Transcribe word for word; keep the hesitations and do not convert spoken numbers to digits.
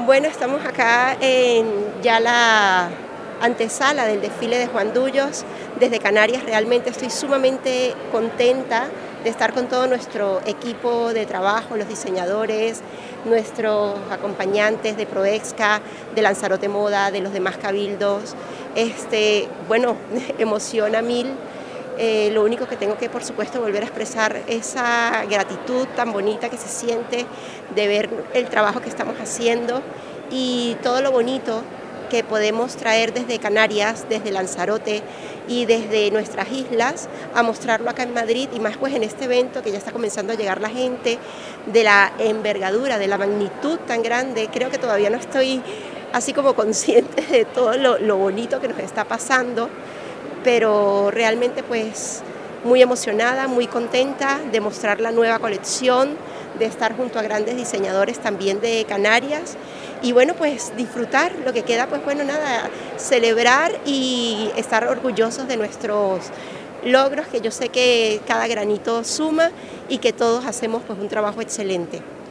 Bueno, estamos acá en ya la antesala del desfile de Juan Dullos desde Canarias. Realmente estoy sumamente contenta de estar con todo nuestro equipo de trabajo, los diseñadores, nuestros acompañantes de Proexca, de Lanzarote Moda, de los demás cabildos. Este, bueno, emociona mil. Eh, lo único que tengo que, por supuesto, volver a expresar esa gratitud tan bonita que se siente de ver el trabajo que estamos haciendo y todo lo bonito que podemos traer desde Canarias, desde Lanzarote y desde nuestras islas a mostrarlo acá en Madrid, y más pues en este evento que ya está comenzando a llegar la gente, de la envergadura, de la magnitud tan grande. Creo que todavía no estoy así como consciente de todo lo, lo bonito que nos está pasando, pero realmente pues muy emocionada, muy contenta de mostrar la nueva colección, de estar junto a grandes diseñadores también de Canarias y bueno, pues disfrutar lo que queda, pues bueno, nada, celebrar y estar orgullosos de nuestros logros, que yo sé que cada granito suma y que todos hacemos pues un trabajo excelente.